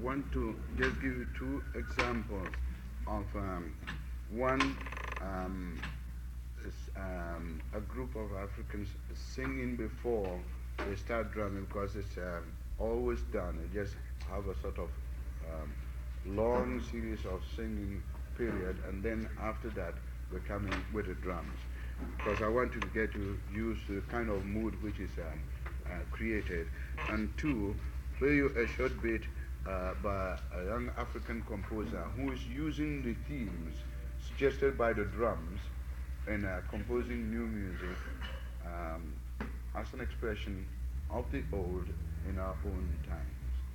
want to just give you two examples of one a group of Africans singing before they start drumming, because it's always done. They just have a sort of long series of singing period, and then after that we come in with the drums, because I want to get to use the kind of mood which is created. And two, play you a short bit by a young African composer who is using the themes suggested by the drums in composing new music as an expression of the old in our own times.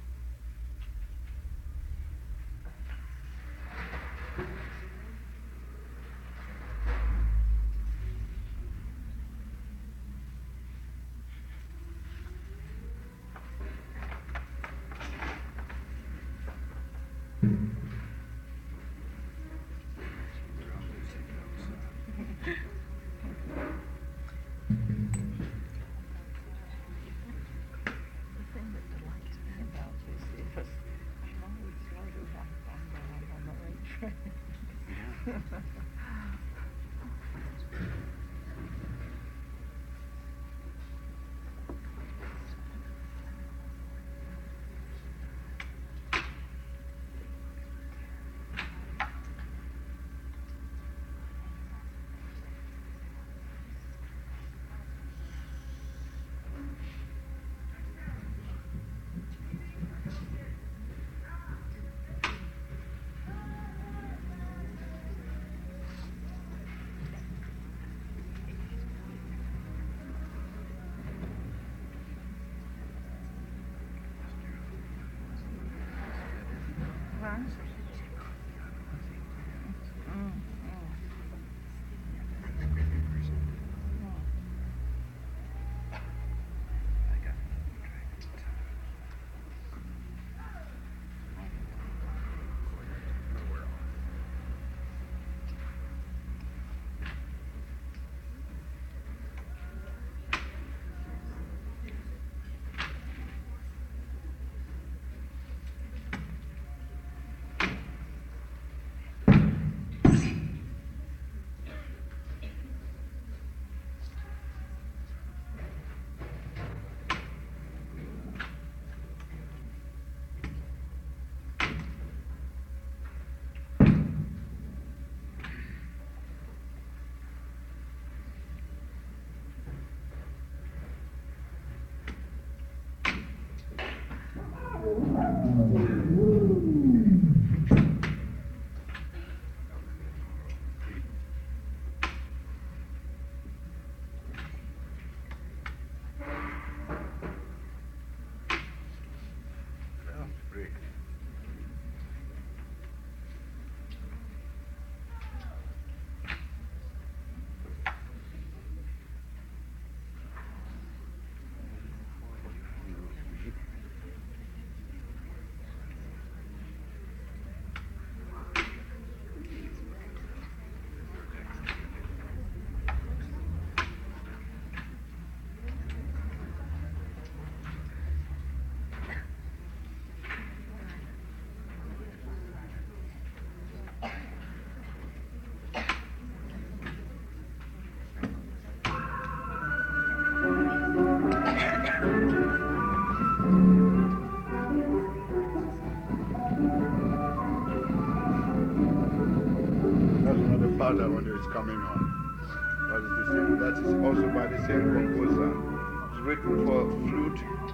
Part I wonder is coming on. That is the same. That is also by the same composer. It's written for flute,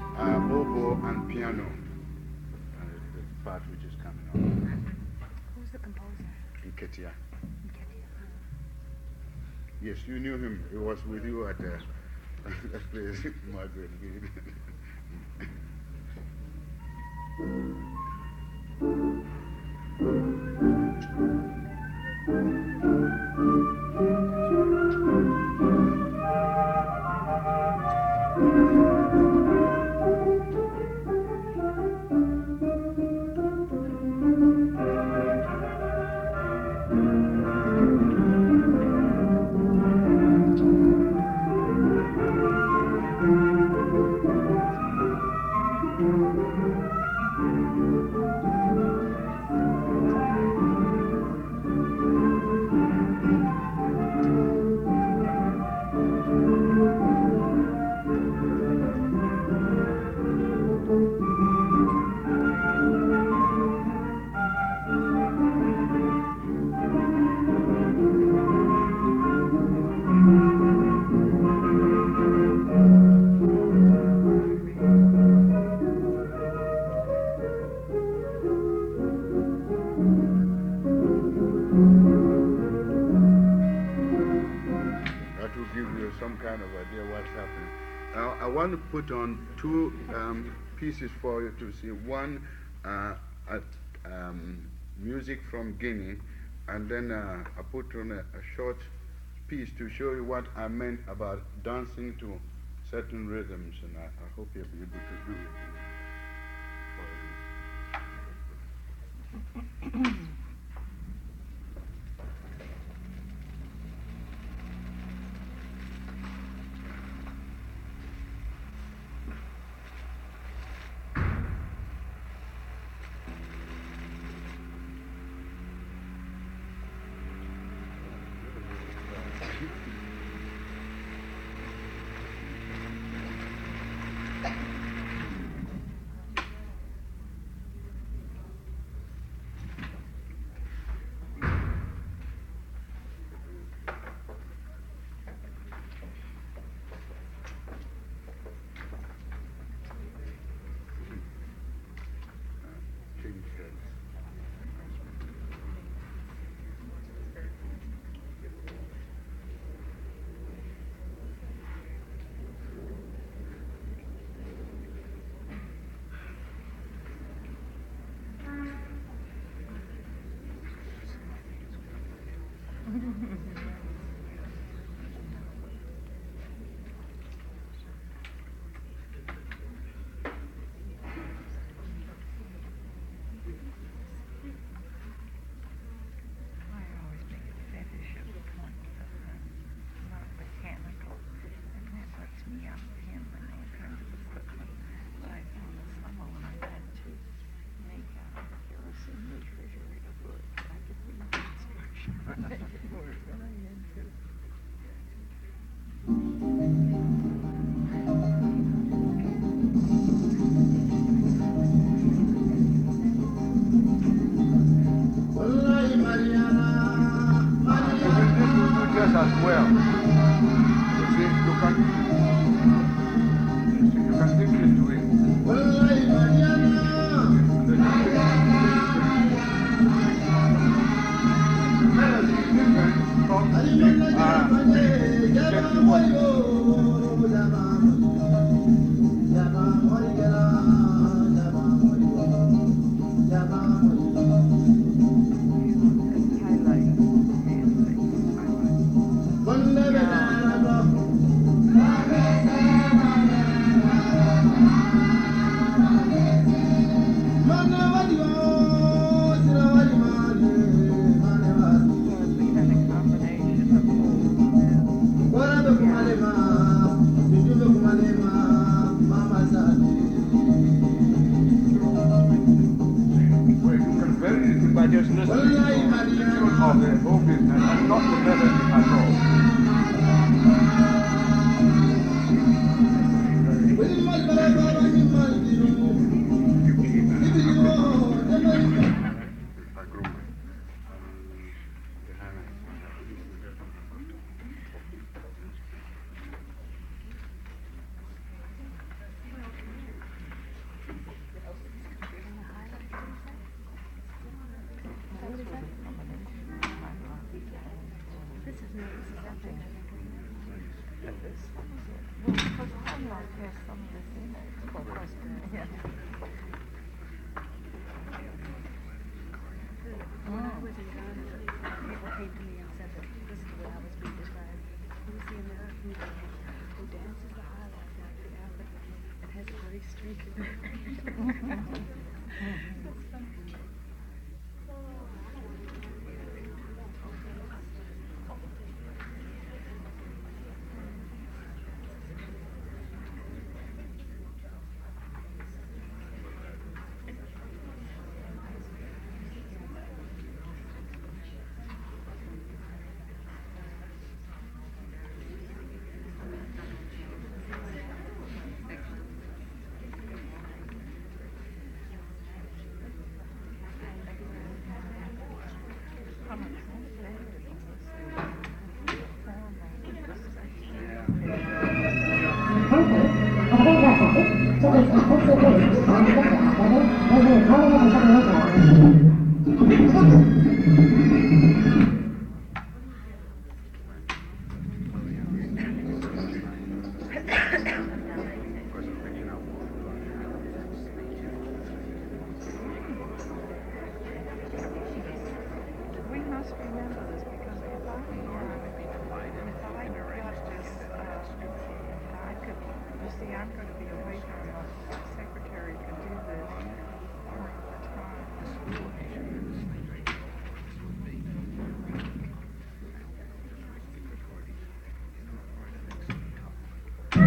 oboe, and piano. And the part which is coming on. Who's the composer? Nketia. Yes, you knew him. He was with you at the place, Margaret Gate. kind of idea what's happening. I want to put on two pieces for you to see. One at music from Guinea, and then I put on a short piece to show you what I meant about dancing to certain rhythms, and I hope you'll be able to do it. As well. You see, you can think into it. By just listening to the tune of the whole business and not the melody at all.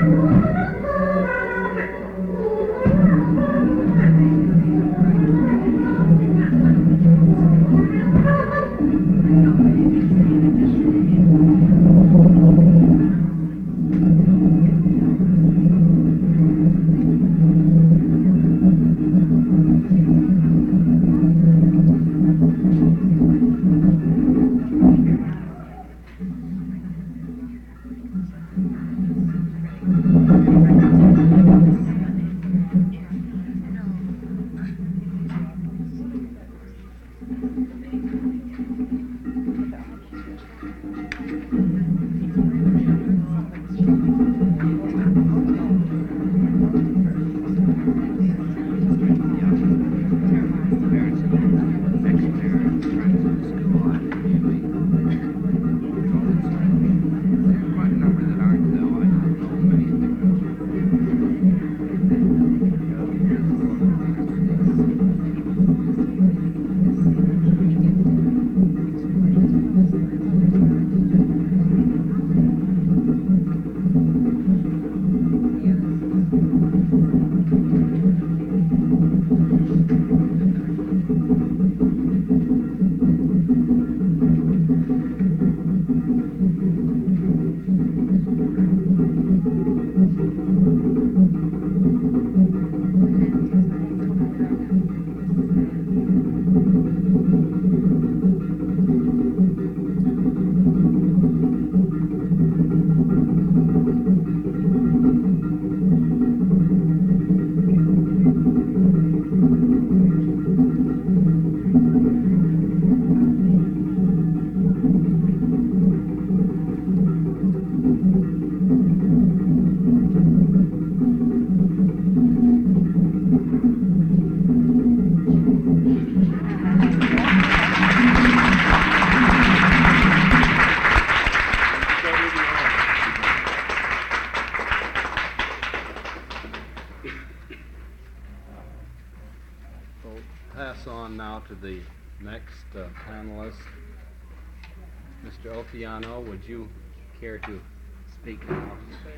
Pass on now to the next panelist. Mr. Opiano, would you care to speak now?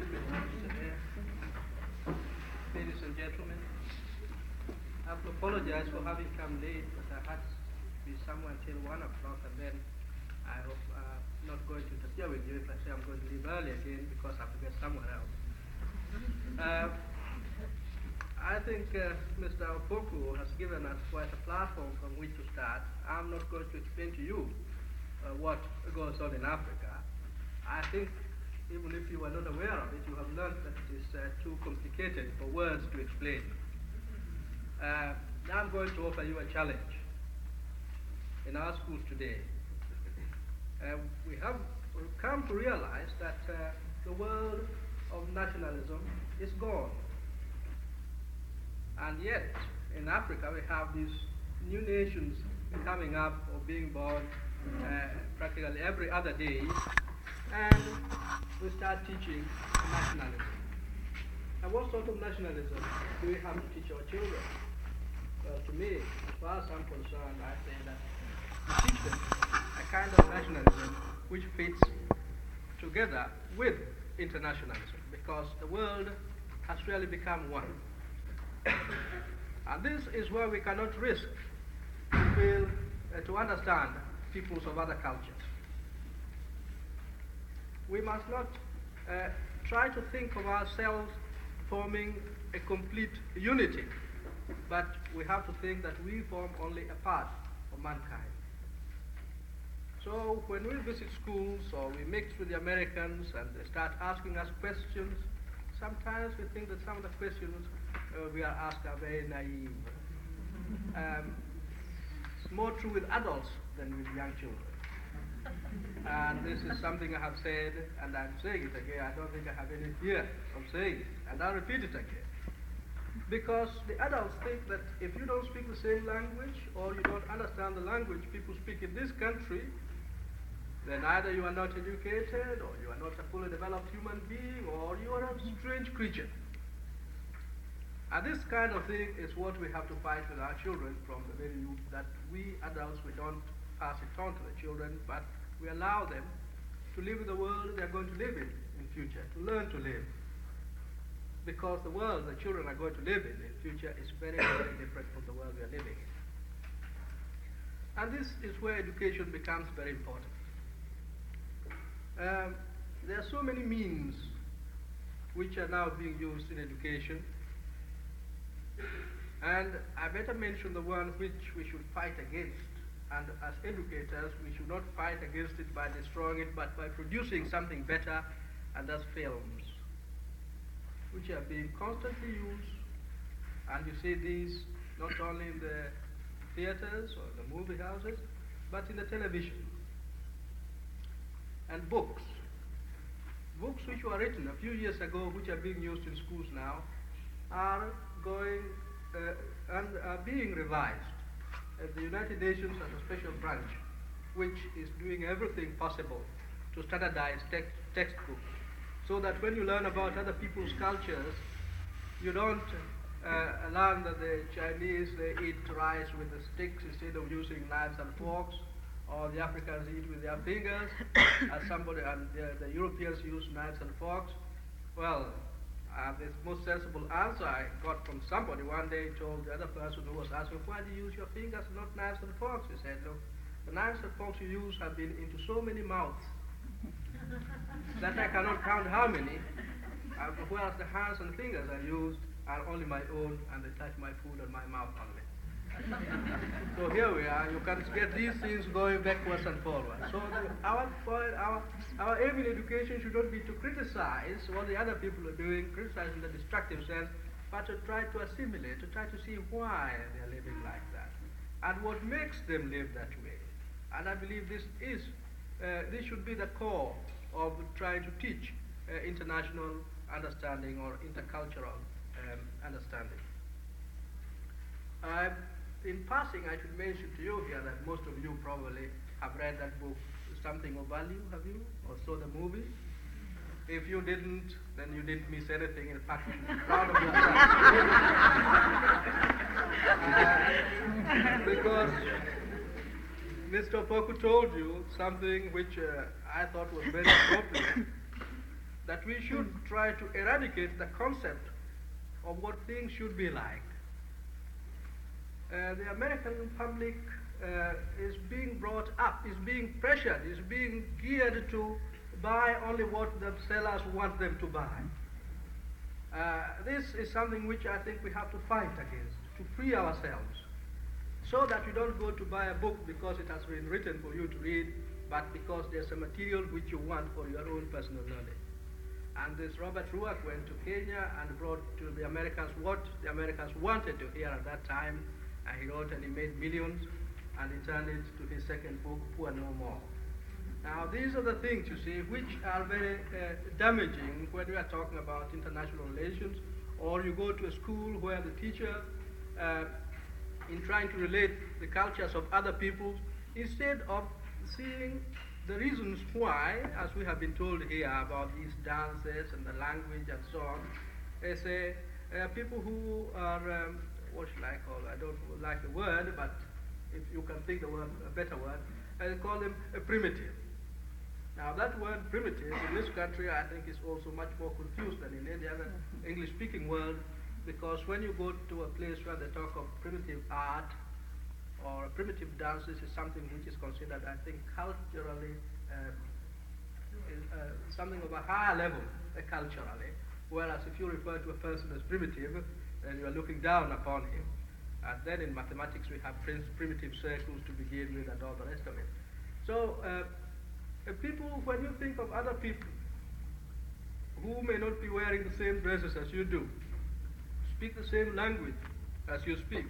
Ladies and gentlemen, I have to apologize for having come late, but I had to be somewhere until 1 o'clock, and then I hope I'm not going to interfere with you if I say I'm going to leave early again because I have to get somewhere else. I think Mr. Opoku has given us quite a platform from which to start. I'm not going to explain to you what goes on in Africa. I think even if you are not aware of it, you have learned that it is too complicated for words to explain. Now I'm going to offer you a challenge. In our schools today, we have come to realize that the world of nationalism is gone. And yet, in Africa, we have these new nations coming up or being born practically every other day, and we start teaching nationalism. And what sort of nationalism do we have to teach our children? Well, to me, as far as I'm concerned, I say that we teach them a kind of nationalism which fits together with internationalism, because the world has really become one. And this is where we cannot risk to fail to understand peoples of other cultures. We must not try to think of ourselves forming a complete unity, but we have to think that we form only a part of mankind. So when we visit schools or we mix with the Americans and they start asking us questions, sometimes we think that some of the questions we are asked are very naive. It's more true with adults than with young children. And this is something I have said, and I'm saying it again. I don't think I have any fear of saying it, and I'll repeat it again. Because the adults think that if you don't speak the same language, or you don't understand the language people speak in this country, then either you are not educated, or you are not a fully developed human being, or you are a strange creature. And this kind of thing is what we have to fight with our children from the very youth, that we adults, we don't pass it on to the children, but we allow them to live in the world they're going to live in future, to learn to live. because the world the children are going to live in the future is very, very different from the world we are living in. And this is where education becomes very important. There are so many means which are now being used in education, and I better mention the one which we should fight against. And as educators, we should not fight against it by destroying it, but by producing something better, and that's films, which are being constantly used. And you see these not only in the theaters or the movie houses, but in the television. And books. Books which were written a few years ago, which are being used in schools now, are going and are being revised. The United Nations has a special branch which is doing everything possible to standardize textbooks, so that when you learn about other people's cultures, you don't learn that the Chinese, they eat rice with the sticks instead of using knives and forks, or the Africans eat with their fingers, as somebody, and the Europeans use knives and forks. Well, the most sensible answer I got from somebody one day told the other person who was asking, why do you use your fingers and not knives and forks? He said, look, the knives and forks you use have been into so many mouths that I cannot count how many, whereas the hands and fingers I used are only my own, and they touch my food and my mouth only. So here we are, you can get these things going backwards and forwards. So our aim in education should not be to criticize what the other people are doing, criticize in the destructive sense, but to try to assimilate, to try to see why they are living like that, and what makes them live that way. And I believe this should be the core of trying to teach international understanding or intercultural understanding. In passing, I should mention to you here that most of you probably have read that book, Something of Value, have you? Or saw the movie? If you didn't, then you didn't miss anything. In fact, you should be proud of yourself. Because Mr. Opoku told you something which I thought was very appropriate, that we should try to eradicate the concept of what things should be like. The American public is being brought up, is being pressured, is being geared to buy only what the sellers want them to buy. This is something which I think we have to fight against, to free ourselves, so that you don't go to buy a book because it has been written for you to read, but because there's a material which you want for your own personal knowledge. And this Robert Ruark went to Kenya and brought to the Americans what the Americans wanted to hear at that time, and he wrote and he made millions, and he turned it to his second book, Poor No More. Now these are the things, you see, which are very damaging when we are talking about international relations, or you go to a school where the teacher, in trying to relate the cultures of other peoples, instead of seeing the reasons why, as we have been told here about these dances and the language and so on, they say people who are, what should I call, I don't like the word, but if you can think the word, a better word, I call them primitive. Now that word primitive in this country I think is also much more confused than in any other English-speaking world, because when you go to a place where they talk of primitive art or primitive dances, is something which is considered, I think, culturally something of a higher level culturally, whereas if you refer to a person as primitive, then you are looking down upon him. And then in mathematics we have primitive circles to begin with and all the rest of it. So people, when you think of other people who may not be wearing the same dresses as you do, speak the same language as you speak,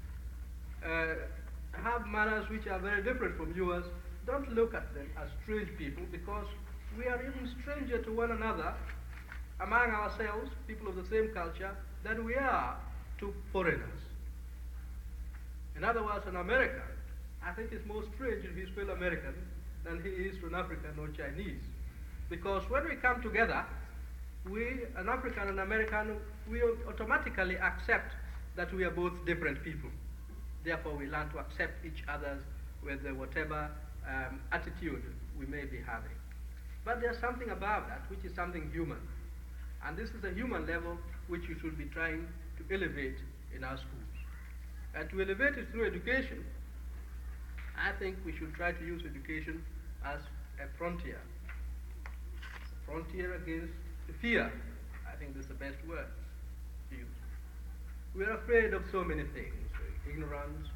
have manners which are very different from yours, don't look at them as strange people, because we are even stranger to one another among ourselves, people of the same culture, than we are to foreigners. In other words, an American, I think, is more strange if he's fellow American than he is to an African or Chinese. Because when we come together, we, an African and American, we automatically accept that we are both different people. Therefore, we learn to accept each other with whatever attitude we may be having. But there's something about that which is something human. And this is a human level which we should be trying to elevate in our schools. And to elevate it through education, I think we should try to use education as a frontier. A frontier against fear. I think that's the best word to use. We are afraid of so many things. Ignorance,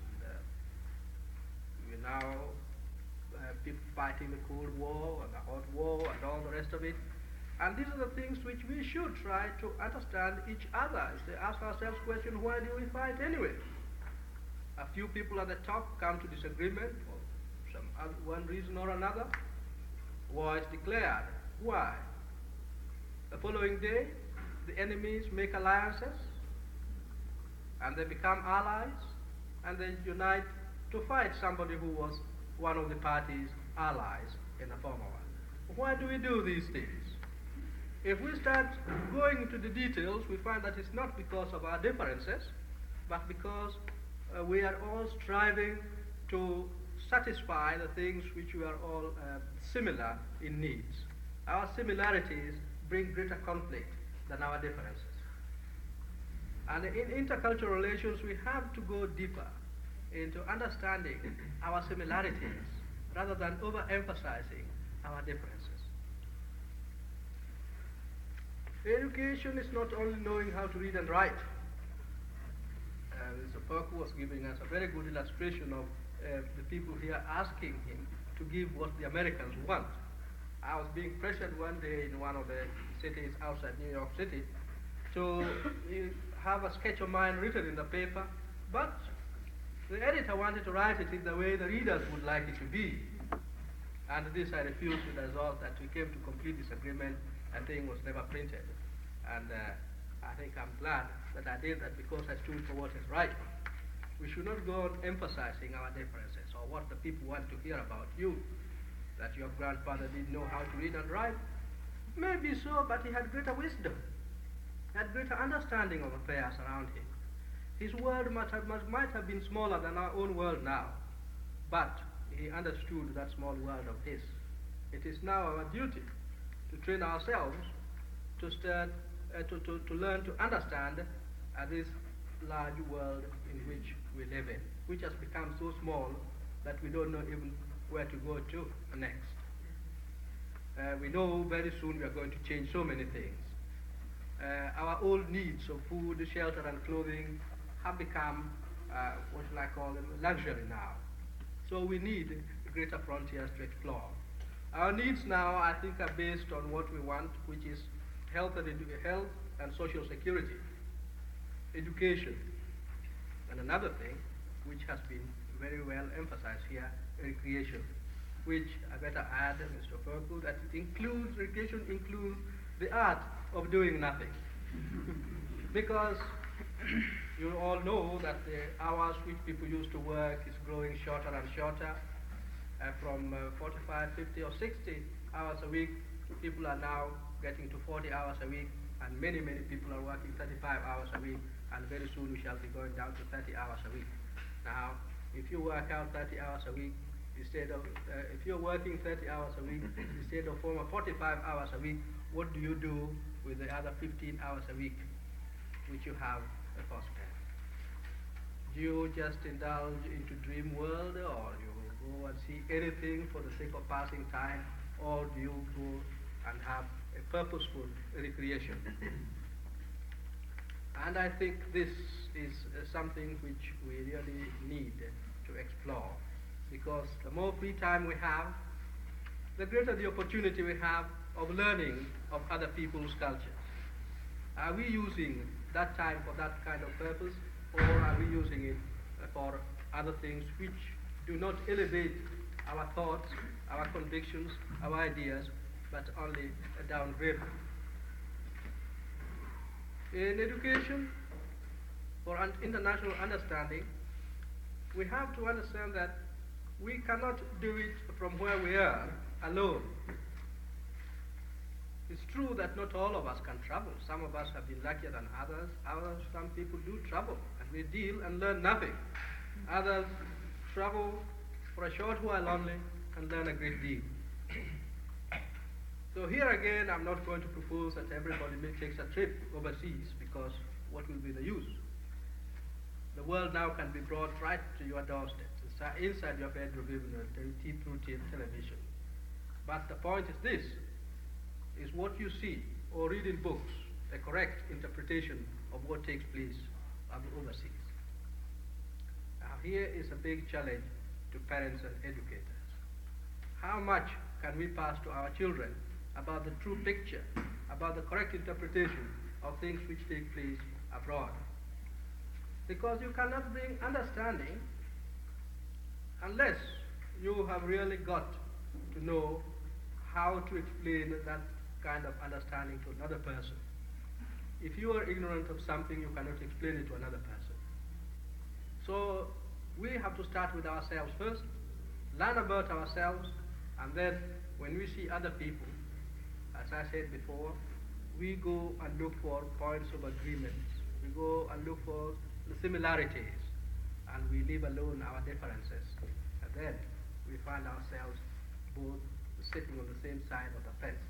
we now people fighting the Cold War and the Hot War and all the rest of it. And these are the things which we should try to understand each other. If they ask ourselves the question, why do we fight anyway? A few people at the top come to disagreement for one reason or another. War is declared. Why? The following day, the enemies make alliances, and they become allies, and they unite to fight somebody who was one of the party's allies in the former one. Why do we do these things? If we start going into the details, we find that it's not because of our differences, but because we are all striving to satisfy the things which we are all similar in needs. Our similarities bring greater conflict than our differences. And in intercultural relations, we have to go deeper into understanding our similarities rather than overemphasizing our differences. Education is not only knowing how to read and write. Mr. Perku was giving us a very good illustration of the people here asking him to give what the Americans want. I was being pressured one day in one of the cities outside New York City to have a sketch of mine written in the paper, but the editor wanted to write it in the way the readers would like it to be. And this I refused with the result that we came to complete disagreement and thing was never printed. And I think I'm glad that I did that because I stood for what is right. We should not go on emphasizing our differences or what the people want to hear about you, that your grandfather didn't know how to read and write. Maybe so, but he had greater wisdom, had greater understanding of affairs around him. His world might have been smaller than our own world now, but he understood that small world of his. It is now our duty to train ourselves to start to learn to understand this large world in which we live in, which has become so small that we don't know even where to go to next. We know very soon we are going to change so many things. Our old needs of food, shelter, and clothing have become, what shall I call them, luxury now. So we need greater frontiers to explore. Our needs now, I think, are based on what we want, which is health and social security, education, and another thing, which has been very well emphasized here, recreation, which I better add, Mr. Perku, that it includes, recreation includes the art of doing nothing. Because you all know that the hours which people used to work is growing shorter and shorter. From 45, 50, or 60 hours a week, people are now getting to 40 hours a week, and many, many people are working 35 hours a week, and very soon we shall be going down to 30 hours a week. Now, if you work out 30 hours a week, instead of, if you're working 30 hours a week, instead of 45 hours a week, what do you do with the other 15 hours a week, which you have for spare? Do you just indulge into dream world, or you go and see anything for the sake of passing time, or do you go and have a purposeful recreation? And I think this is something which we really need to explore, because the more free time we have, the greater the opportunity we have of learning of other people's cultures. Are we using that time for that kind of purpose, or are we using it for other things which do not elevate our thoughts, our convictions, our ideas, but only downgrade them? In education, for international understanding, we have to understand that we cannot do it from where we are alone. It's true that not all of us can travel. Some of us have been luckier than others. Some people do travel and we deal and learn nothing. Others travel for a short while only and learn a great deal. So here again, I'm not going to propose that everybody takes a trip overseas, because what will be the use? The world now can be brought right to your doorstep, inside your bedroom, even through television. But the point is this, is what you see or read in books, a correct interpretation of what takes place overseas. Now here is a big challenge to parents and educators. How much can we pass to our children about the true picture, about the correct interpretation of things which take place abroad? Because you cannot bring understanding unless you have really got to know how to explain that kind of understanding to another person. If you are ignorant of something, you cannot explain it to another person. So we have to start with ourselves first, learn about ourselves, and then when we see other people, as I said before, we go and look for points of agreement. We go and look for the similarities, and we leave alone our differences. And then we find ourselves both sitting on the same side of the fence.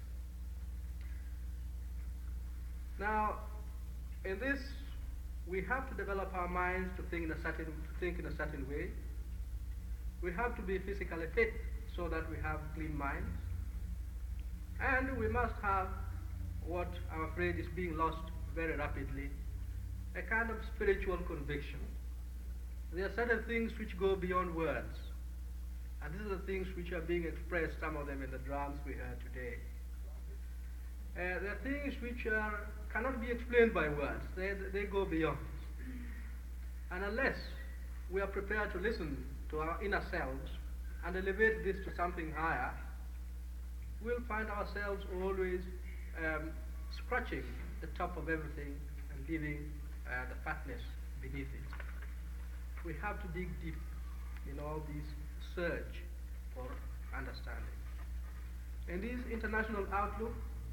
Now, in this, we have to develop our minds to think in a certain way. We have to be physically fit so that we have clean minds. And we must have what I'm afraid is being lost very rapidly, a kind of spiritual conviction. There are certain things which go beyond words. And these are the things which are being expressed, some of them in the drums we heard today. There are things which cannot be explained by words. They go beyond. And unless we are prepared to listen to our inner selves and elevate this to something higher, we'll find ourselves always scratching the top of everything and leaving the fatness beneath it. We have to dig deep in all this search for understanding. In this international outlook,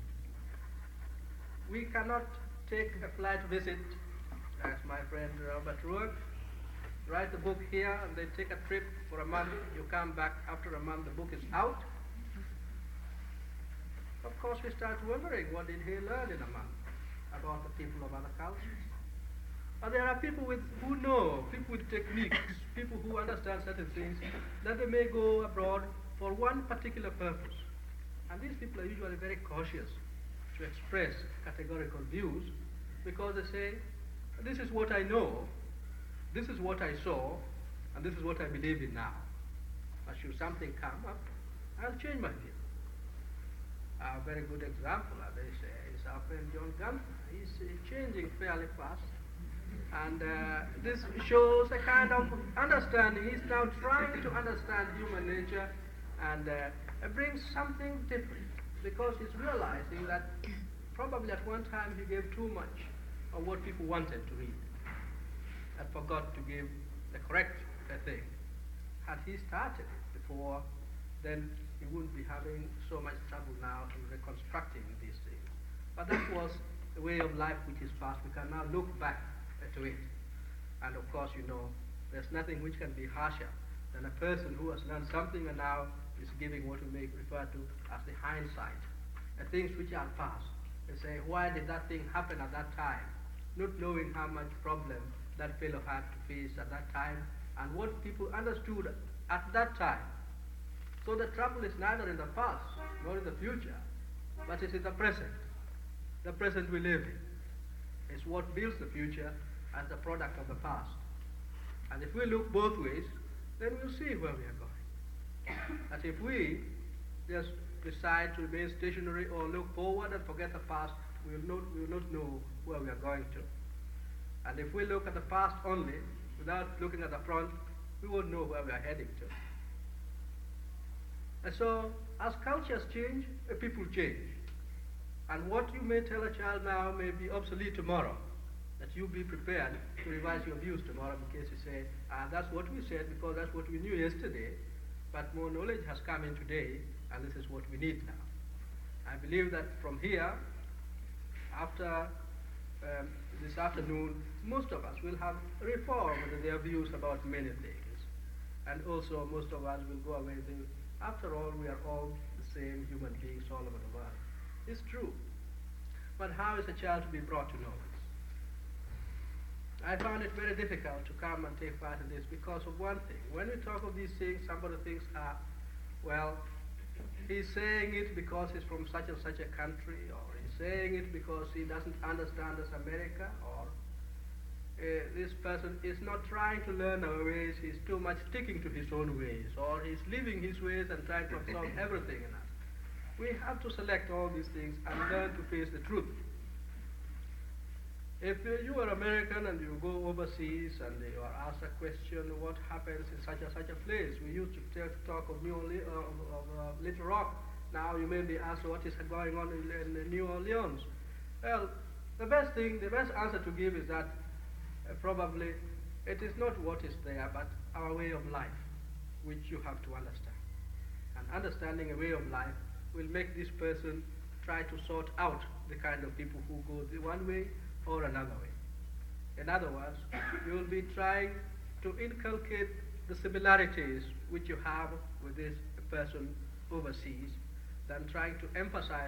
we cannot take a flight visit, as my friend Robert Ruark, write a book here and then take a trip for a month. You come back after a month, the book is out. Of course, we start wondering, what did he learn in a month about the people of other cultures? But there are people who know, people with techniques, people who understand certain things, that they may go abroad for one particular purpose. And these people are usually very cautious to express categorical views, because they say, this is what I know, this is what I saw, and this is what I believe in now. But should something come up, I'll change my view. A very good example, as they say, is our friend John Gunther. He's changing fairly fast. And this shows a kind of understanding. He's now trying to understand human nature and brings something different, because he's realizing that probably at one time he gave too much of what people wanted to read and forgot to give the correct thing. Had he started it before, then he wouldn't be having so much trouble now in reconstructing these things. But that was the way of life which is past. We can now look back to it. And of course, you know, there's nothing which can be harsher than a person who has learned something and now is giving what we may refer to as the hindsight. The things which are past. They say, why did that thing happen at that time? Not knowing how much problem that fellow had to face at that time and what people understood at that time. So the trouble is neither in the past nor in the future, but it is the present. The present we live in. It's what builds the future as the product of the past. And if we look both ways, then we'll see where we are going. But if we just decide to remain stationary or look forward and forget the past, we will not know where we are going to. And if we look at the past only, without looking at the front, we won't know where we are heading to. And so, as cultures change, people change. And what you may tell a child now may be obsolete tomorrow. That you be prepared to revise your views tomorrow, in case you say, that's what we said because that's what we knew yesterday, but more knowledge has come in today, and this is what we need now. I believe that from here, after this afternoon, most of us will have reformed their views about many things. And also most of us will go away saying, after all, we are all the same human beings all over the world. is true. But how is a child to be brought to know this? I found it very difficult to come and take part in this because of one thing. When we talk of these things, somebody thinks, well, he's saying it because he's from such and such a country, or he's saying it because he doesn't understand us America, or this person is not trying to learn our ways, he's too much sticking to his own ways, or he's living his ways and trying to absorb everything in us. We have to select all these things and learn to face the truth. If you are American and you go overseas and you are asked a question, what happens in such a place? We used to talk of Little Rock. Now you may be asked what is going on in New Orleans. Well, the best answer to give is that probably it is not what is there, but our way of life, which you have to understand. And understanding a way of life will make this person try to sort out the kind of people who go the one way or another way. In other words, you will be trying to inculcate the similarities which you have with this person overseas than trying to emphasize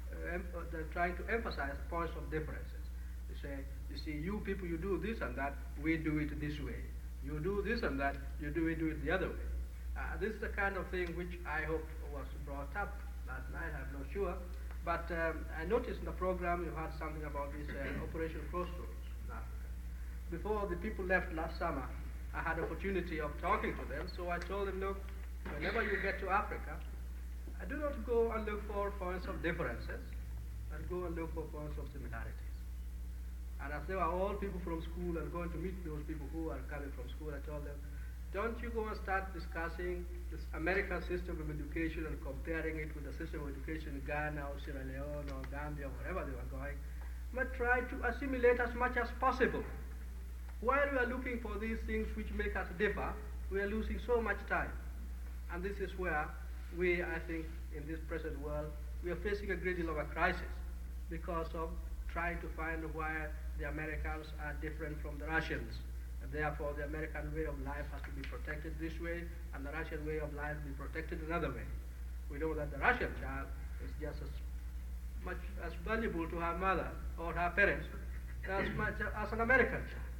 points of differences. You say, you see, you people, you do this and that, we do it this way. You do this and that, you do it the other way. This is the kind of thing which I hope was brought up last night, I'm not sure. But I noticed in the program you had something about this Operation Crossroads in Africa. Before the people left last summer, I had opportunity of talking to them, so I told them, look, whenever you get to Africa, do not go and look for points of differences, and go and look for points of similarities. And as they were all people from school and going to meet those people who are coming from school, I told them, don't you go and start discussing this American system of education and comparing it with the system of education in Ghana or Sierra Leone or Gambia or wherever they were going, but try to assimilate as much as possible. While we are looking for these things which make us differ, we are losing so much time. And this is where we, I think, in this present world, we are facing a great deal of a crisis because of trying to find why the Americans are different from the Russians. And therefore, the American way of life has to be protected this way, and the Russian way of life be protected another way. We know that the Russian child is just as much as valuable to her mother or her parents as much as an American child.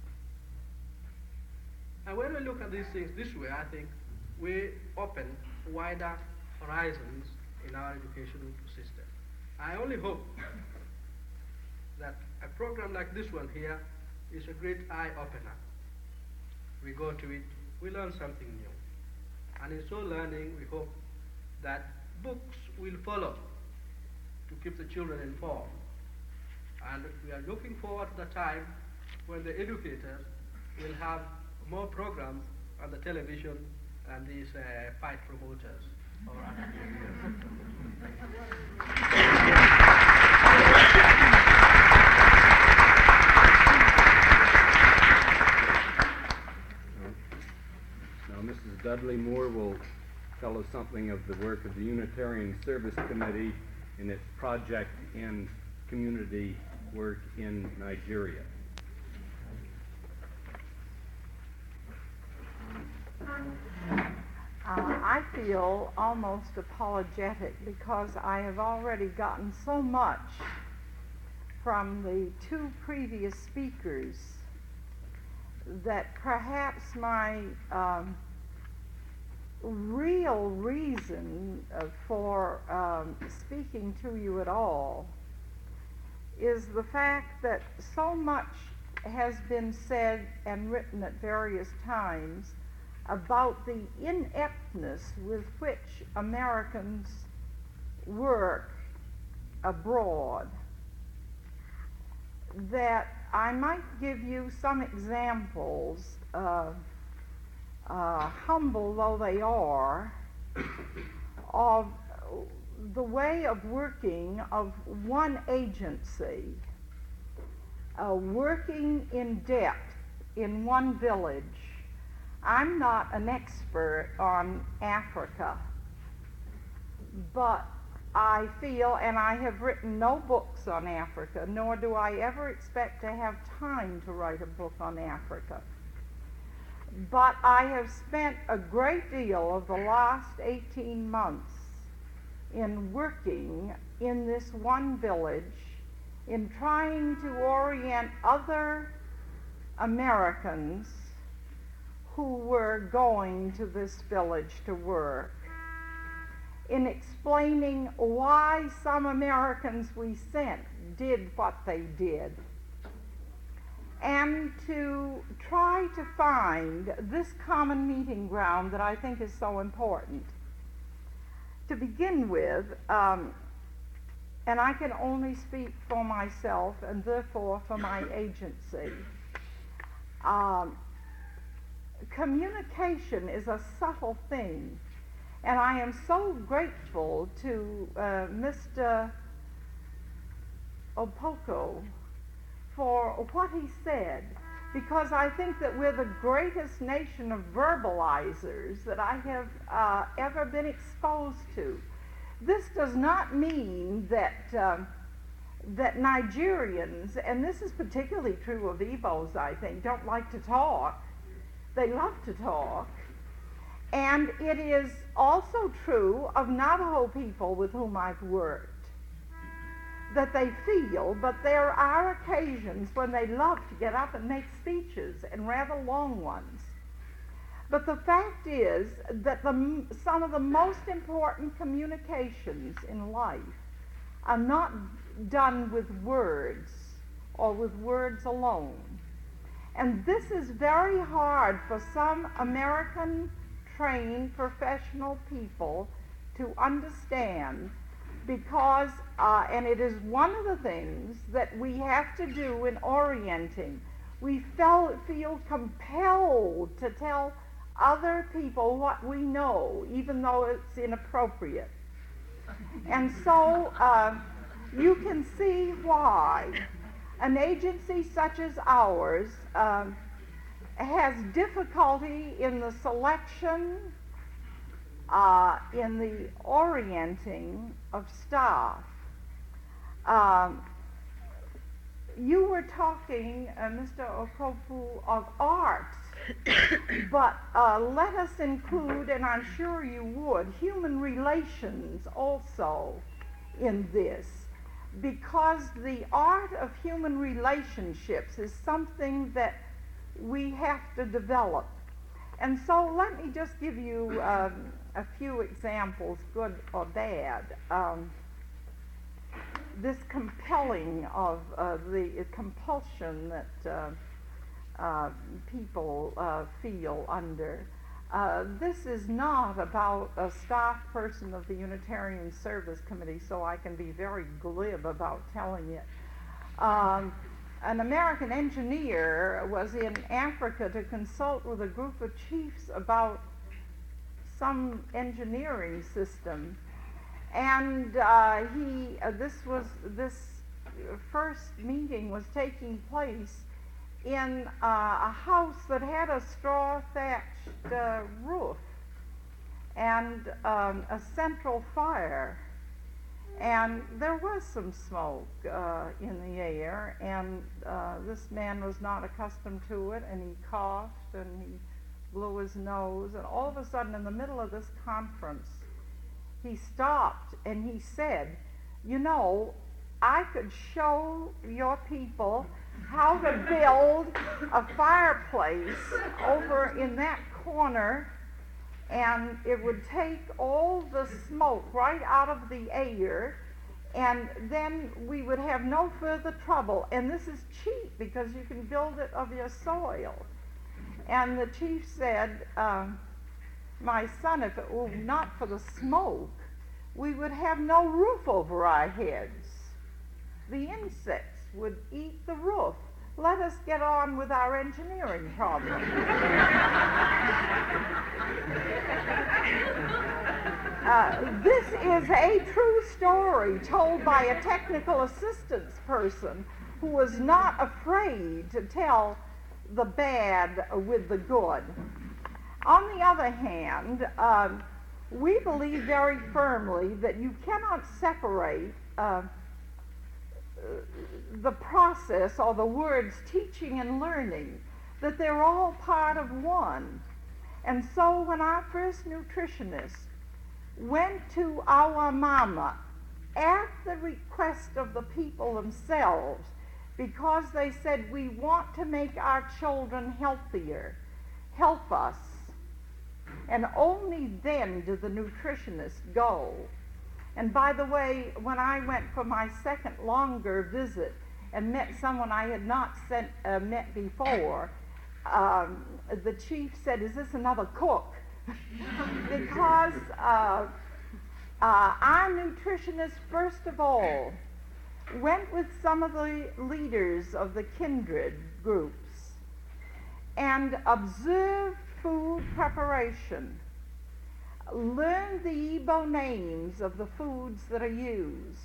And when we look at these things this way, I think we open wider horizons in our educational system. I only hope that a program like this one here is a great eye-opener. We go to it, we learn something new. And in so learning, we hope that books will follow to keep the children informed. And we are looking forward to the time when the educators will have more programs on the television and these fight promoters. Or Now, Mrs. Dudley Moore will tell us something of the work of the Unitarian Service Committee in its project and community work in Nigeria. I feel almost apologetic because I have already gotten so much from the two previous speakers that perhaps my real reason for speaking to you at all is the fact that so much has been said and written at various times about the ineptness with which Americans work abroad, that I might give you some examples, humble though they are, of the way of working of one agency, working in depth in one village. I'm not an expert on Africa, but I feel, and I have written no books on Africa, nor do I ever expect to have time to write a book on Africa. But I have spent a great deal of the last 18 months in working in this one village, in trying to orient other Americans who were going to this village to work, in explaining why some Americans we sent did what they did, and to try to find this common meeting ground that I think is so important. To begin with, and I can only speak for myself and therefore for my agency, communication is a subtle thing, and I am so grateful to Mr. Opoko for what he said, because I think that we're the greatest nation of verbalizers that I have ever been exposed to. This does not mean that that Nigerians, and this is particularly true of Igbos, I think, don't like to talk. They love to talk. And it is also true of Navajo people with whom I've worked, that they feel, but there are occasions when they love to get up and make speeches, and rather long ones. But the fact is that some of the most important communications in life are not done with words or with words alone. And this is very hard for some American trained professional people to understand, because, and it is one of the things that we have to do in orienting, we feel compelled to tell other people what we know, even though it's inappropriate. And so you can see why an agency such as ours has difficulty in the selection, in the orienting of staff. You were talking, Mr. Okopu, of arts, but let us include, and I'm sure you would, human relations also in this, because the art of human relationships is something that we have to develop. And so let me just give you a few examples, good or bad. This compelling of the compulsion that people feel under. This is not about a staff person of the Unitarian Service Committee, so I can be very glib about telling it. An American engineer was in Africa to consult with a group of chiefs about some engineering system, and this first meeting was taking place in a house that had a straw thatched roof and a central fire. And there was some smoke in the air, and this man was not accustomed to it, and he coughed and he blew his nose, and all of a sudden in the middle of this conference he stopped and he said, "You know, I could show your people how to build a fireplace over in that corner, and it would take all the smoke right out of the air, and then we would have no further trouble. And this is cheap because you can build it of your soil." And the chief said, "My son, if it were not for the smoke, we would have no roof over our heads. The insects would eat the roof. Let us get on with our engineering problem." This is a true story told by a technical assistance person who was not afraid to tell the bad with the good. On the other hand, we believe very firmly that you cannot separate the process or the words teaching and learning, that they're all part of one. And so when our first nutritionist went to our mama at the request of the people themselves, because they said, we want to make our children healthier. Help us. And only then did the nutritionist go. And by the way, when I went for my second longer visit and met someone I had not met before, the chief said, is this another cook? Because our nutritionist, first of all, went with some of the leaders of the kindred groups and observed food preparation, learned the Igbo names of the foods that are used,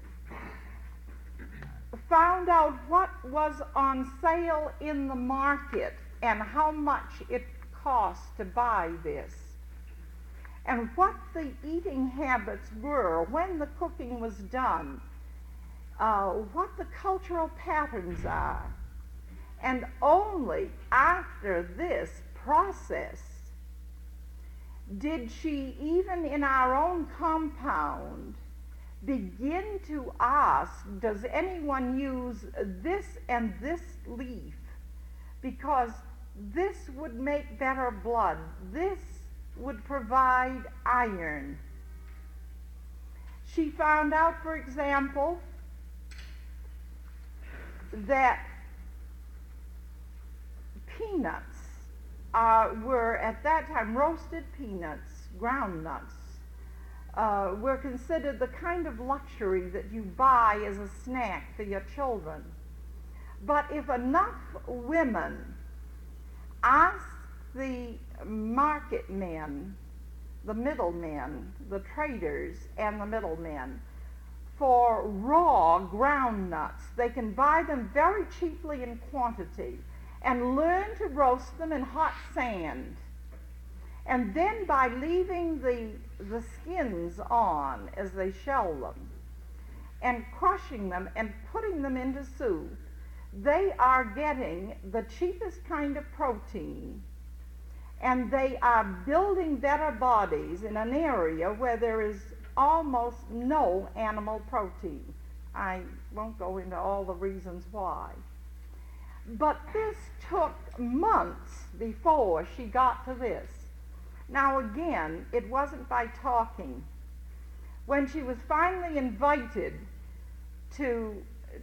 found out what was on sale in the market and how much it cost to buy this, and what the eating habits were when the cooking was done, what the cultural patterns are. And only after this process did she, even in our own compound, begin to ask, does anyone use this and this leaf? Because this would make better blood. This would provide iron. She found out, for example, that peanuts were at that time, roasted peanuts, ground nuts, were considered the kind of luxury that you buy as a snack for your children. But if enough women asked the market men, the middlemen, the traders and the middlemen, for raw ground nuts, they can buy them very cheaply in quantity and learn to roast them in hot sand. And then by leaving the skins on as they shell them and crushing them and putting them into soup, they are getting the cheapest kind of protein, and they are building better bodies in an area where there is almost no animal protein. I won't go into all the reasons why. But this took months before she got to this. Now again, it wasn't by talking. When she was finally invited to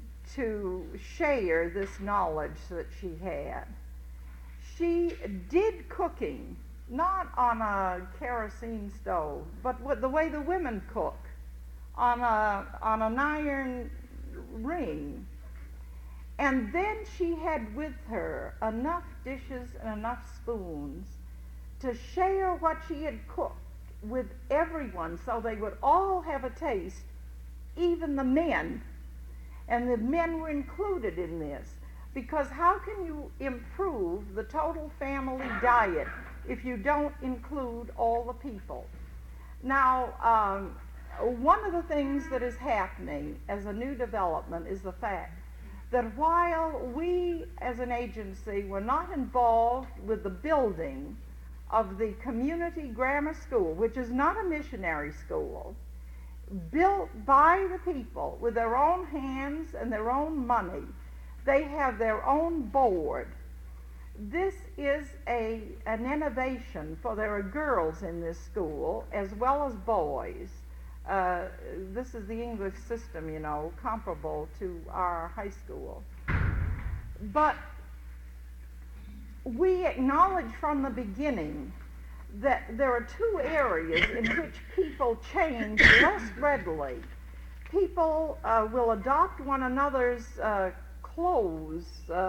share this knowledge that she had, she did cooking, not on a kerosene stove, but the way the women cook, on an iron ring. And then she had with her enough dishes and enough spoons to share what she had cooked with everyone, so they would all have a taste, even the men. And the men were included in this, because how can you improve the total family diet if you don't include all the people? Now, one of the things that is happening as a new development is the fact that while we as an agency were not involved with the building of the community grammar school, which is not a missionary school, built by the people with their own hands and their own money, they have their own board. This is an innovation, for there are girls in this school as well as boys. This is the English system, you know, comparable to our high school. But we acknowledge from the beginning that there are two areas in which people change less readily. People will adopt one another's clothes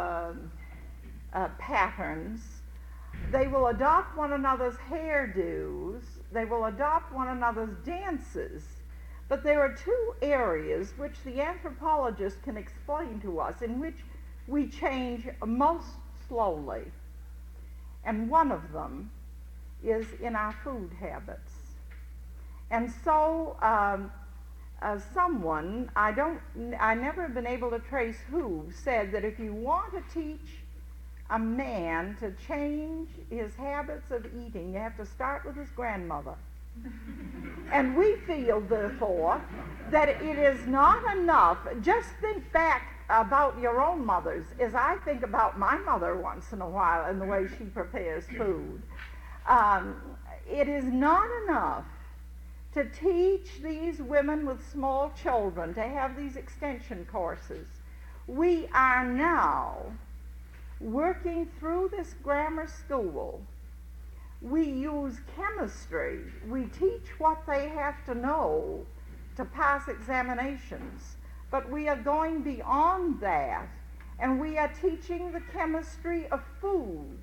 patterns. They will adopt one another's hairdos. They will adopt one another's dances. But there are two areas which the anthropologist can explain to us in which we change most slowly. And one of them is in our food habits. And so someone, I never have been able to trace who, said that if you want to teach a man to change his habits of eating, you have to start with his grandmother. And we feel, therefore, that it is not enough. Just think back about your own mothers, as I think about my mother once in a while and the way she prepares food. It is not enough to teach these women with small children to have these extension courses. We are now working through this grammar school. We use chemistry. We teach what they have to know to pass examinations. But we are going beyond that, and we are teaching the chemistry of foods.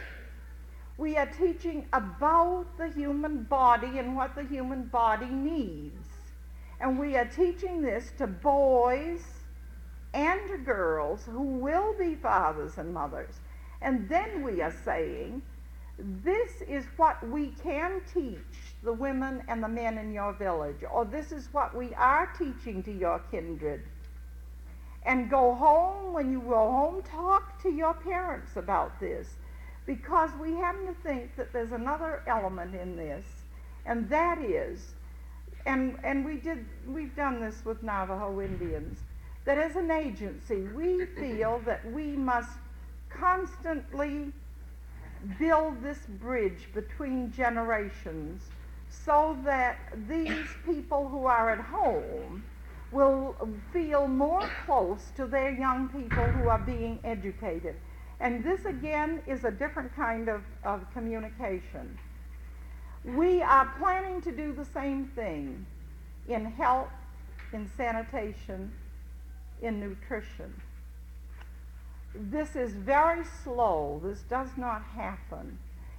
We are teaching about the human body and what the human body needs. And we are teaching this to boys and to girls who will be fathers and mothers. And then we are saying, this is what we can teach the women and the men in your village, or this is what we are teaching to your kindred. And go home, when you go home, talk to your parents about this, because we happen to think that there's another element in this, and that is, and we've done this with Navajo Indians, that as an agency, we feel that we must constantly build this bridge between generations so that these people who are at home will feel more close to their young people who are being educated. And this, again, is a different kind of communication. We are planning to do the same thing in health, in sanitation, in nutrition. This is very slow. This does not happen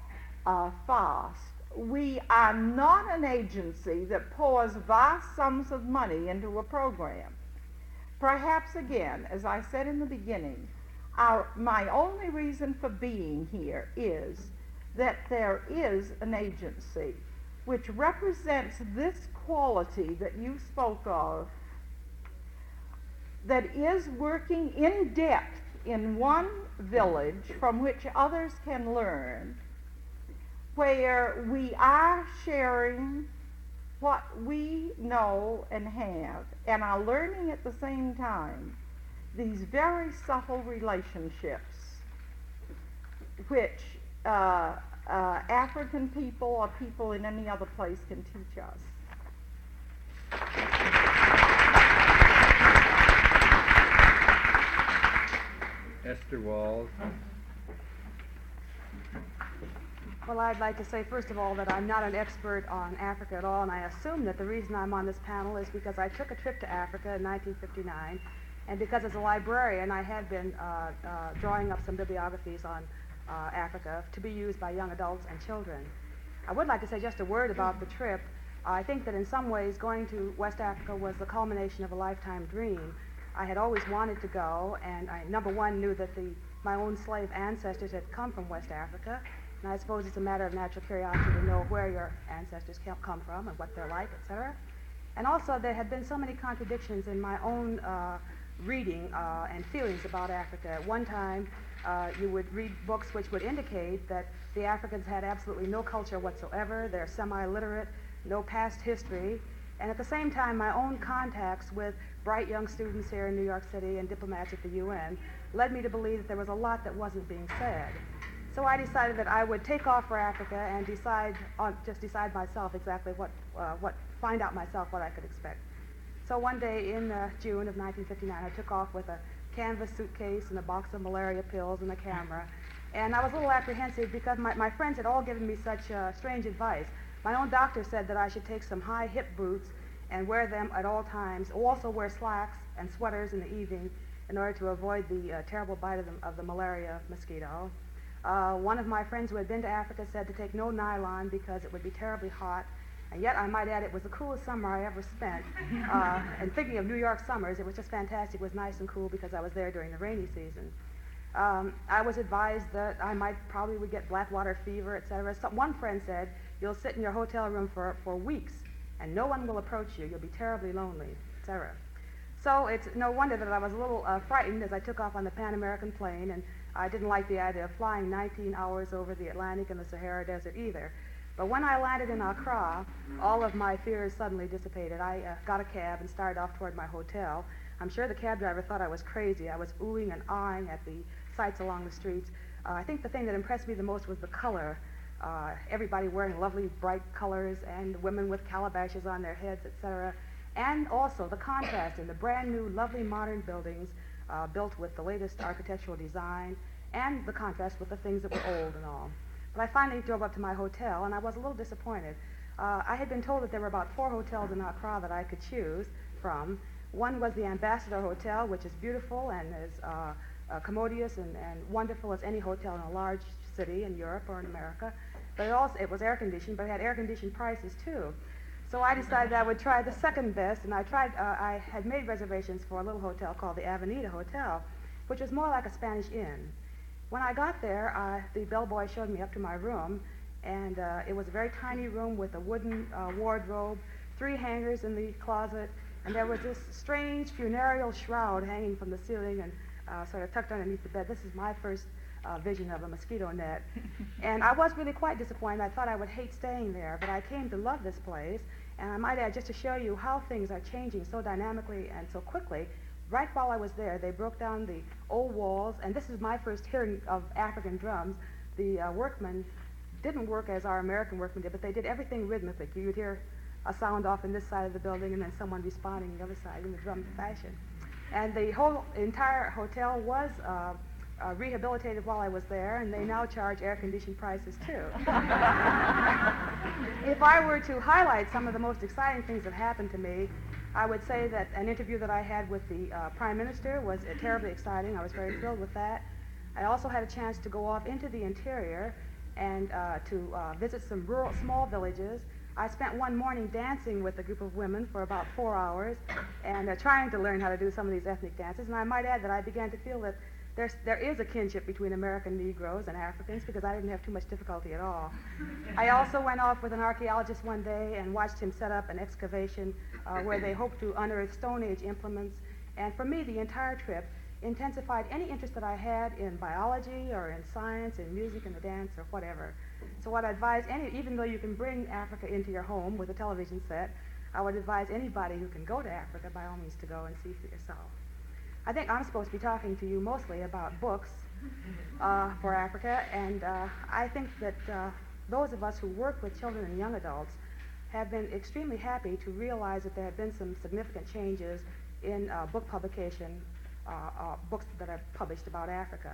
fast. We are not an agency that pours vast sums of money into a program. Perhaps, again, as I said in the beginning, my only reason for being here is that there is an agency which represents this quality that you spoke of, that is working in depth in one village from which others can learn, where we are sharing what we know and have, and are learning at the same time these very subtle relationships which African people or people in any other place can teach us. Esther Walls. Well, I'd like to say, first of all, that I'm not an expert on Africa at all, and I assume that the reason I'm on this panel is because I took a trip to Africa in 1959, and because as a librarian I had been drawing up some bibliographies on Africa to be used by young adults and children. I would like to say just a word about the trip. I think that in some ways going to West Africa was the culmination of a lifetime dream. I had always wanted to go, and I, number one, knew that my own slave ancestors had come from West Africa, and I suppose it's a matter of natural curiosity to know where your ancestors come from and what they're like, etc. And also there had been so many contradictions in my own reading and feelings about Africa. At one time, you would read books which would indicate that the Africans had absolutely no culture whatsoever, they're semi-literate, no past history, and at the same time my own contacts with bright young students here in New York City and diplomats at the UN led me to believe that there was a lot that wasn't being said. So I decided that I would take off for Africa and just decide myself exactly find out myself what I could expect. So one day in June of 1959, I took off with a canvas suitcase and a box of malaria pills and a camera. And I was a little apprehensive because my friends had all given me such strange advice. My own doctor said that I should take some high hip boots and wear them at all times. Also wear slacks and sweaters in the evening in order to avoid the terrible bite of the malaria mosquito. One of my friends who had been to Africa said to take no nylon because it would be terribly hot. And yet, I might add, it was the coolest summer I ever spent. And thinking of New York summers, it was just fantastic. It was nice and cool because I was there during the rainy season. I was advised that I probably would get black water fever, etc. One friend said, you'll sit in your hotel room for weeks and no one will approach you. You'll be terribly lonely, etc. So it's no wonder that I was a little frightened as I took off on the Pan American plane, and I didn't like the idea of flying 19 hours over the Atlantic and the Sahara Desert either. But when I landed in Accra, all of my fears suddenly dissipated. I got a cab and started off toward my hotel. I'm sure the cab driver thought I was crazy. I was oohing and ahhing at the sights along the streets. I think the thing that impressed me the most was the color. Everybody wearing lovely bright colors and women with calabashes on their heads, etc. And also the contrast in the brand new, lovely modern buildings built with the latest architectural design, and the contrast with the things that were old and all. But I finally drove up to my hotel, and I was a little disappointed. I had been told that there were about 4 hotels in Accra that I could choose from. One was the Ambassador Hotel, which is beautiful and as commodious and wonderful as any hotel in a large city in Europe or in America. But it was air conditioned, but it had air conditioned prices too. So I decided I would try the second best, and I had made reservations for a little hotel called the Avenida Hotel, which was more like a Spanish inn. When I got there, the bellboy showed me up to my room, and it was a very tiny room with a wooden wardrobe, 3 hangers in the closet, and there was this strange funereal shroud hanging from the ceiling and sort of tucked underneath the bed. This is my first vision of a mosquito net. And I was really quite disappointed. I thought I would hate staying there, but I came to love this place. And I might add, just to show you how things are changing so dynamically and so quickly, right while I was there, they broke down the old walls, and this is my first hearing of African drums. The workmen didn't work as our American workmen did, but they did everything rhythmically. You'd hear a sound off in this side of the building and then someone responding on the other side in the drum fashion. And the entire hotel was rehabilitated while I was there, and they now charge air-conditioned prices too. If I were to highlight some of the most exciting things that happened to me, I would say that an interview that I had with the Prime Minister was terribly exciting. I was very thrilled with that. I also had a chance to go off into the interior and to visit some rural, small villages. I spent one morning dancing with a group of women for about 4 hours and trying to learn how to do some of these ethnic dances. And I might add that I began to feel that there is a kinship between American Negroes and Africans, because I didn't have too much difficulty at all. I also went off with an archaeologist one day and watched him set up an excavation where they hoped to unearth Stone Age implements. And for me, the entire trip intensified any interest that I had in biology or in science, in music and the dance or whatever. So what I advise even though you can bring Africa into your home with a television set, I would advise anybody who can go to Africa by all means to go and see for yourself. I think I'm supposed to be talking to you mostly about books for Africa, and I think that those of us who work with children and young adults have been extremely happy to realize that there have been some significant changes in book publication, books that are published about Africa.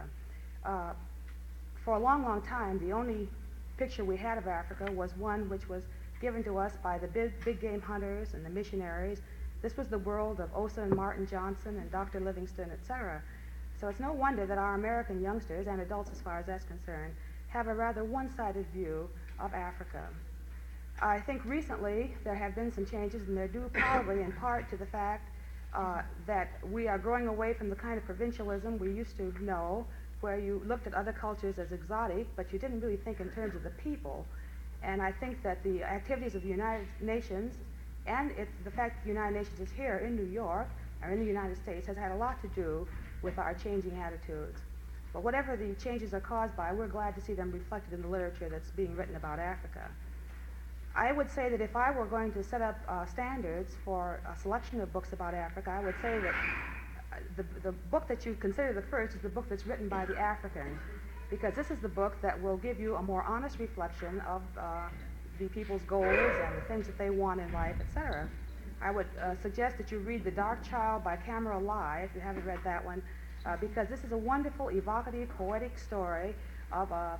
For a long, long time, the only picture we had of Africa was one which was given to us by the big game hunters and the missionaries. This was the world of Osa and Martin Johnson and Dr. Livingston, etc. So it's no wonder that our American youngsters, and adults as far as that's concerned, have a rather one-sided view of Africa. I think recently there have been some changes, and they're due probably in part to the fact that we are growing away from the kind of provincialism we used to know, where you looked at other cultures as exotic, but you didn't really think in terms of the people. And I think that the activities of the United Nations, and the fact that the United Nations is here in New York, or in the United States, has had a lot to do with our changing attitudes. But whatever the changes are caused by, we're glad to see them reflected in the literature that's being written about Africa. I would say that if I were going to set up standards for a selection of books about Africa, I would say that the book that you consider the first is the book that's written by the African, because this is the book that will give you a more honest reflection of the people's goals and the things that they want in life, etc. I would suggest that you read The Dark Child by Camera Lai, if you haven't read that one, because this is a wonderful, evocative, poetic story of a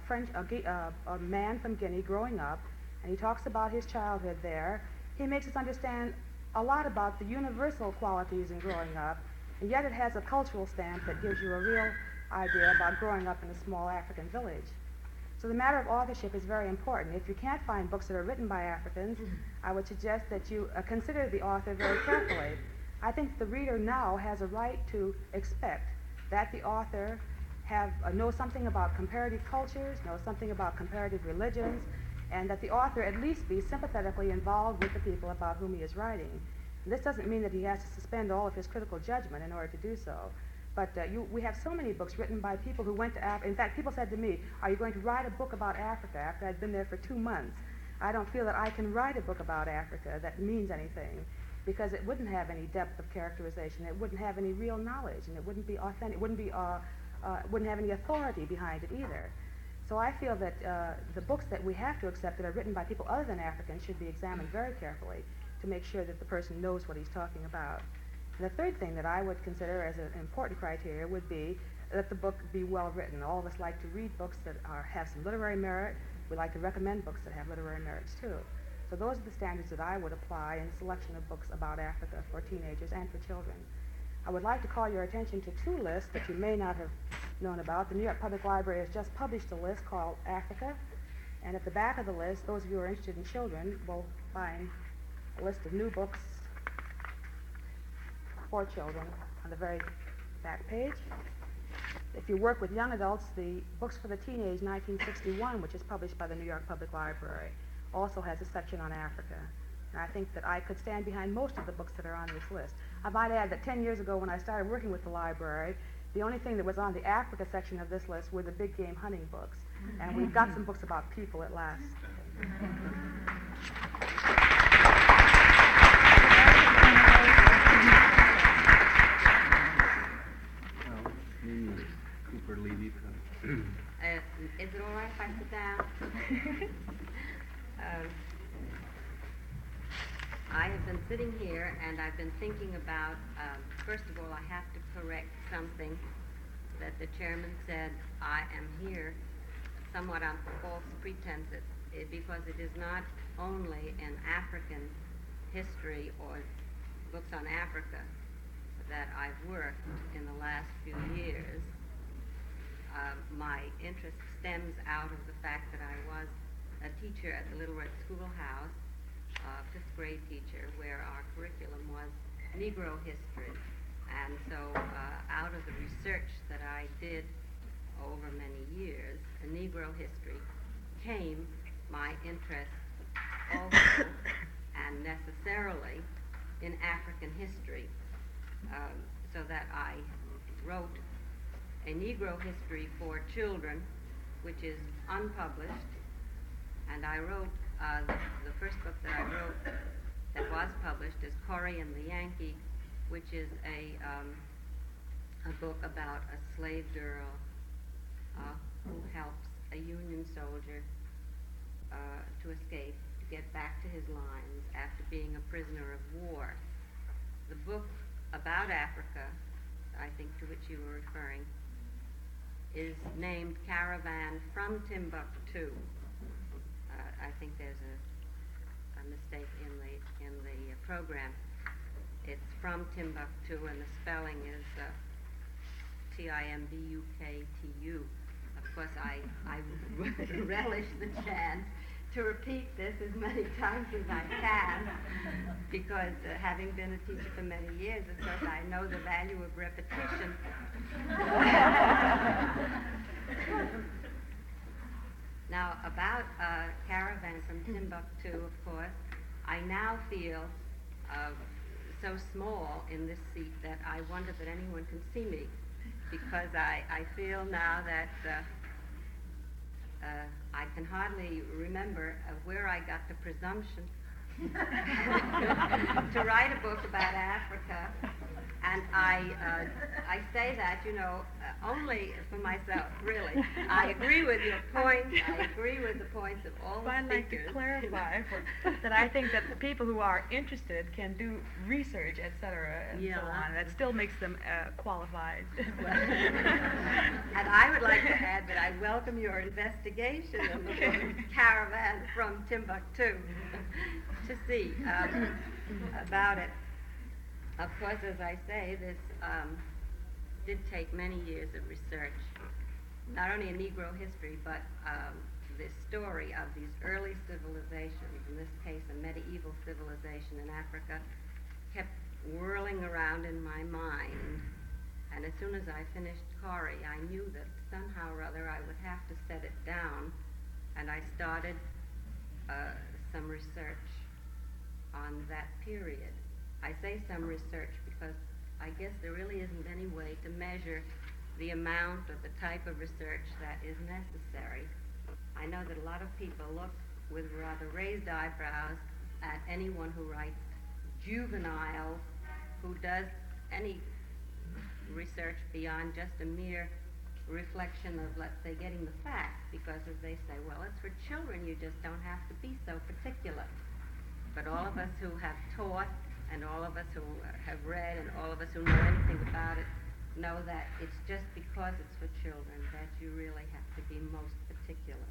man from Guinea growing up, and he talks about his childhood there. He makes us understand a lot about the universal qualities in growing up, and yet it has a cultural stamp that gives you a real idea about growing up in a small African village. So the matter of authorship is very important. If you can't find books that are written by Africans, I would suggest that you consider the author very carefully. I think the reader now has a right to expect that the author know something about comparative cultures, know something about comparative religions, and that the author at least be sympathetically involved with the people about whom he is writing. And this doesn't mean that he has to suspend all of his critical judgment in order to do so. But we have so many books written by people who went to Africa. In fact, people said to me, "Are you going to write a book about Africa?" after I'd been there for 2 months. I don't feel that I can write a book about Africa that means anything, because it wouldn't have any depth of characterization, it wouldn't have any real knowledge, and it wouldn't be authentic, wouldn't have any authority behind it either. So I feel that the books that we have to accept that are written by people other than Africans should be examined very carefully to make sure that the person knows what he's talking about. And the third thing that I would consider as an important criteria would be that the book be well written. All of us like to read books that have some literary merit. We like to recommend books that have literary merits too. So those are the standards that I would apply in the selection of books about Africa for teenagers and for children. I would like to call your attention to two lists that you may not have known about. The New York Public Library has just published a list called Africa, and at the back of the list, those of you who are interested in children will find a list of new books for children on the very back page. If you work with young adults, the Books for the Teenage 1961, which is published by the New York Public Library, also has a section on Africa. And I think that I could stand behind most of the books that are on this list. I might add that 10 years ago when I started working with the library, the only thing that was on the Africa section of this list were the big game hunting books. And we've got some books about people at last. Well, Mimi Cooper Levy. Is it all right if I sit down? I have been sitting here and I've been thinking about, first of all, I have to correct something that the chairman said. I am here somewhat on false pretenses because it is not only in African history or books on Africa that I've worked in the last few years. My interest stems out of the fact that I was a teacher at the Little Red Schoolhouse, fifth grade teacher, where our curriculum was Negro history. And so out of the research that I did over many years in Negro history came my interest also and necessarily in African history, so that I wrote a Negro history for children, which is unpublished, and I wrote the first book that I wrote that was published is Cory and the Yankee, which is a book about a slave girl who helps a Union soldier to escape, to get back to his lines after being a prisoner of war. The book about Africa, I think to which you were referring, is named Caravan from Timbuktu. I think there's a mistake in the program. It's from Timbuktu, and the spelling is Timbuktu. Of course, I relish the chance to repeat this as many times as I can, because having been a teacher for many years, of course, I know the value of repetition. Now, about Caravan from Timbuktu, of course, I now feel so small in this seat that I wonder that anyone can see me, because I feel now that I can hardly remember where I got the presumption to write a book about Africa. And I say that, only for myself, really. I agree with your point. I agree with the points of all the I'd like to speakers. clarify that I think that the people who are interested can do research, etc., and so on. That still makes them qualified. And I would like to add that I welcome your investigation of the book Caravan from Timbuktu to see about it. Of course, as I say, this did take many years of research, not only in Negro history, but the story of these early civilizations, in this case a medieval civilization in Africa, kept whirling around in my mind. And as soon as I finished Cory, I knew that somehow or other I would have to set it down, and I started some research on that period. I say some research because I guess there really isn't any way to measure the amount or the type of research that is necessary. I know that a lot of people look with rather raised eyebrows at anyone who writes juveniles, who does any research beyond just a mere reflection of, let's say, getting the facts, because as they say, well, it's for children, you just don't have to be so particular. But all of us who have taught, and all of us who have read, and all of us who know anything about it, know that it's just because it's for children that you really have to be most particular.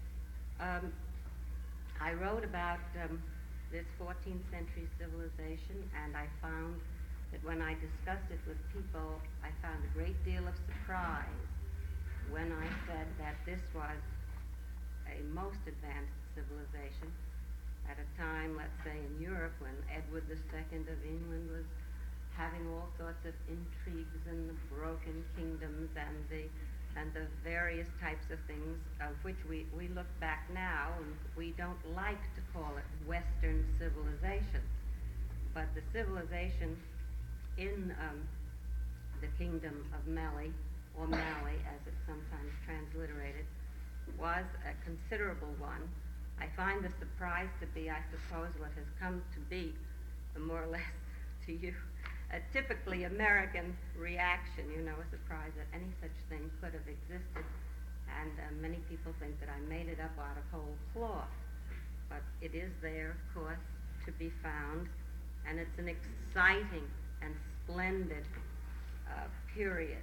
I wrote about this 14th century civilization, and I found that when I discussed it with people, I found a great deal of surprise when I said that this was a most advanced civilization at a time, let's say, in Europe when Edward II of England was having all sorts of intrigues and the broken kingdoms and the various types of things of which we look back now, and we don't like to call it Western civilization. But the civilization in the kingdom of Mali, or Mali as it's sometimes transliterated, was a considerable one. I find the surprise to be, I suppose, what has come to be, more or less to you, a typically American reaction, a surprise that any such thing could have existed. And many people think that I made it up out of whole cloth. But it is there, of course, to be found, and it's an exciting and splendid period.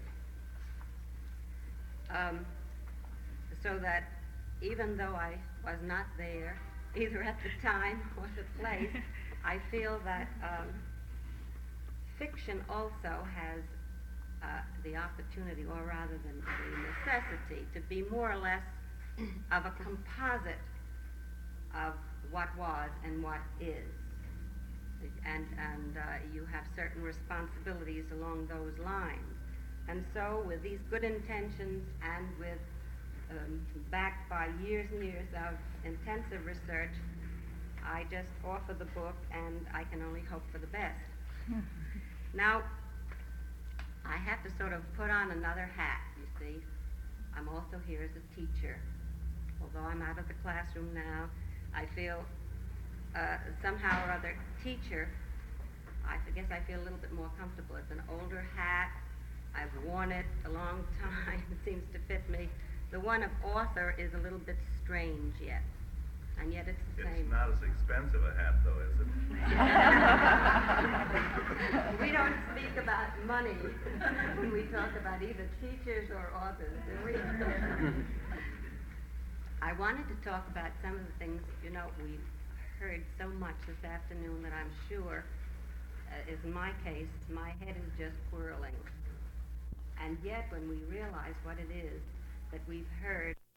So that even though I was not there, either at the time or the place, I feel that fiction also has the opportunity, or rather than the necessity, to be more or less of a composite of what was and what is. And you have certain responsibilities along those lines. And so with these good intentions and with backed by years and years of intensive research, I just offer the book, and I can only hope for the best. Now, I have to sort of put on another hat, you see. I'm also here as a teacher. Although I'm out of the classroom now, I feel somehow or other teacher, I guess I feel a little bit more comfortable. It's an older hat. I've worn it a long time. It seems to fit me. The one of author is a little bit strange yet, and yet it's the same. It's not as expensive a hat, though, is it? We don't speak about money when we talk about either teachers or authors, do we? I wanted to talk about some of the things, we've heard so much this afternoon that I'm sure is my case. My head is just whirling. And yet, when we realize what it is that we've heard